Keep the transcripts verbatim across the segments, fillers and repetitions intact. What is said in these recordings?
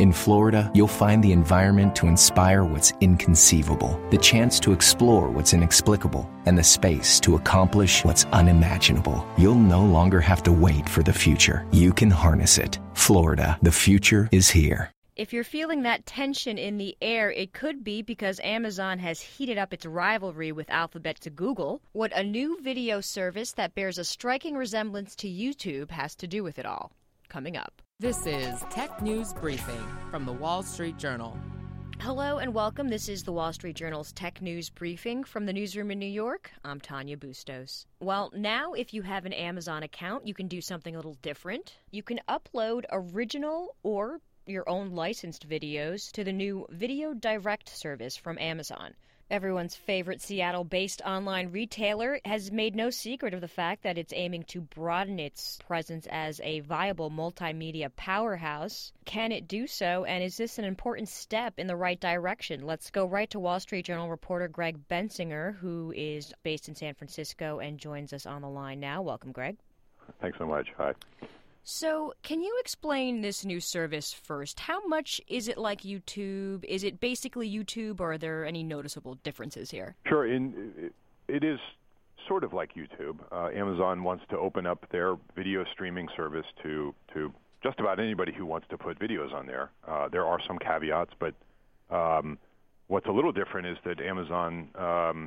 In Florida, you'll find the environment to inspire what's inconceivable, the chance to explore what's inexplicable, and the space to accomplish what's unimaginable. You'll no longer have to wait for the future. You can harness it. Florida, the future is here. If you're feeling that tension in the air, it could be because Amazon has heated up its rivalry with Alphabet to Google. What a new video service that bears a striking resemblance to YouTube has to do with it all. Coming up. This is Tech News Briefing from The Wall Street Journal. Hello and welcome. This is The Wall Street Journal's Tech News Briefing from the newsroom in New York. I'm Tanya Bustos. Well, now if you have an Amazon account, you can do something a little different. You can upload original or your own licensed videos to the new Video Direct service from Amazon. Everyone's favorite Seattle-based online retailer has made no secret of the fact that it's aiming to broaden its presence as a viable multimedia powerhouse. Can it do so, and is this an important step in the right direction? Let's go right to Wall Street Journal reporter Greg Bensinger, who is based in San Francisco and joins us on the line now. Welcome, Greg. Thanks so much. Hi. So, can you explain this new service first? How much is it like YouTube? Is it basically YouTube, or are there any noticeable differences here? Sure. In, it, it is sort of like YouTube. Uh, Amazon wants to open up their video streaming service to, to just about anybody who wants to put videos on there. Uh, there are some caveats, but um, what's a little different is that Amazon um,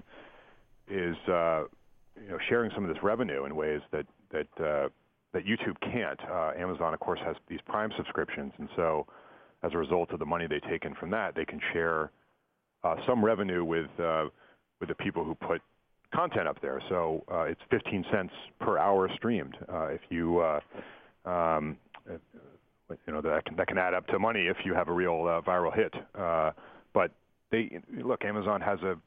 is uh, you know, sharing some of this revenue in ways that that uh, that YouTube can't. Uh, Amazon, of course, has these Prime subscriptions, and so as a result of the money they take in from that, they can share uh, some revenue with uh, with the people who put content up there. So uh, it's fifteen cents per hour streamed. Uh, if you, uh, um, you know, that can, that can add up to money if you have a real uh, viral hit. Uh, but they look, Amazon has a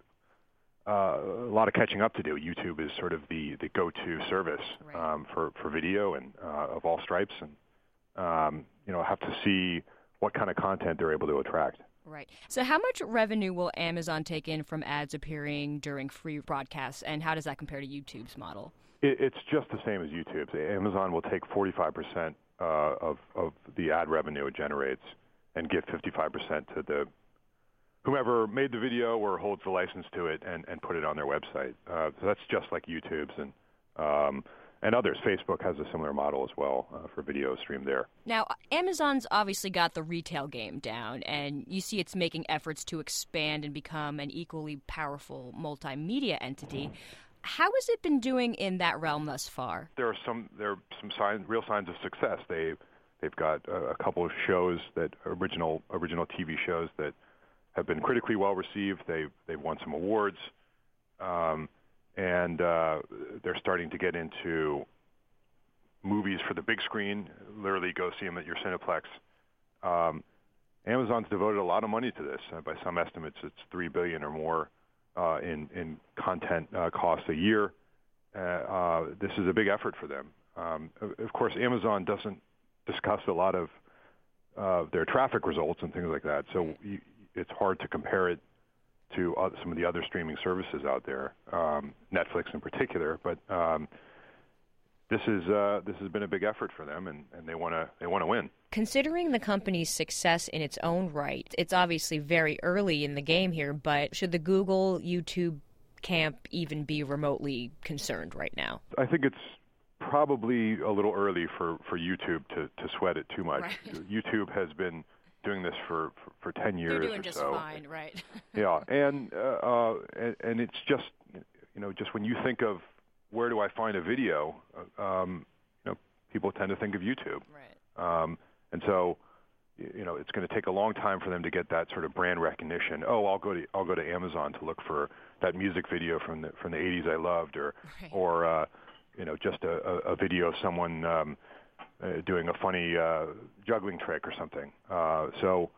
Uh, a lot of catching up to do. YouTube is sort of the, the go-to service right. um, for, for video and uh, of all stripes, and um, you know, have to see what kind of content they're able to attract. Right. So how much revenue will Amazon take in from ads appearing during free broadcasts, and how does that compare to YouTube's model? It, it's just the same as YouTube. Amazon will take forty-five percent uh, of, of the ad revenue it generates and give fifty-five percent to the whomever made the video or holds the license to it and, and put it on their website. Uh, so that's just like YouTube's and um, and others. Facebook has a similar model as well uh, for video stream there. Now, Amazon's obviously got the retail game down, and you see it's making efforts to expand and become an equally powerful multimedia entity. How has it been doing in that realm thus far? There are some there are some signs, real signs of success. They they've got a, a couple of shows that original original T V shows that have been critically well received. They've they've won some awards, um, and uh, they're starting to get into movies for the big screen. Literally, go see them at your Cineplex. Um, Amazon's devoted a lot of money to this. Uh, by some estimates, it's three billion dollars or more uh, in in content uh, costs a year. Uh, uh, this is a big effort for them. Um, of, of course, Amazon doesn't discuss a lot of uh, their traffic results and things like that. So you, it's hard to compare it to uh, some of the other streaming services out there, um, Netflix in particular. But um, this is uh, this has been a big effort for them, and, and they want to they want to win. Considering the company's success in its own right, it's obviously very early in the game here. But should the Google, YouTube camp even be remotely concerned right now? I think it's probably a little early for, for YouTube to, to sweat it too much. Right. YouTube has been doing this for, for, for ten years They're doing or just so. fine, right? yeah, and, uh, uh, and and it's just, you know, just when you think of where do I find a video, uh, um, you know, people tend to think of YouTube. Right. Um, and so, you know, it's going to take a long time for them to get that sort of brand recognition. Oh, I'll go to I'll go to Amazon to look for that music video from the from the eighties I loved, or right. or uh, you know, just a, a video of someone um, uh, doing a funny uh, juggling trick or something. Uh, so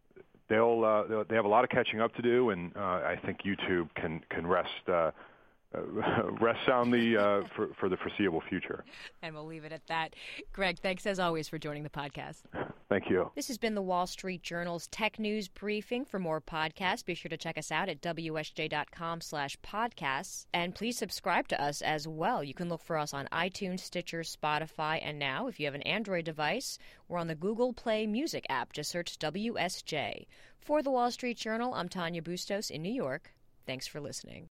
they'll, uh, they'll they have a lot of catching up to do, and uh, I think YouTube can can rest uh, uh, rest soundly uh, for, for the foreseeable future. And we'll leave it at that. Greg, thanks as always for joining the podcast. Thank you. This has been the Wall Street Journal's Tech News Briefing. For more podcasts, be sure to check us out at W S J dot com slash podcasts. And please subscribe to us as well. You can look for us on iTunes, Stitcher, Spotify, and now, if you have an Android device, we're on the Google Play Music app. Just search W S J. For the Wall Street Journal, I'm Tanya Bustos in New York. Thanks for listening.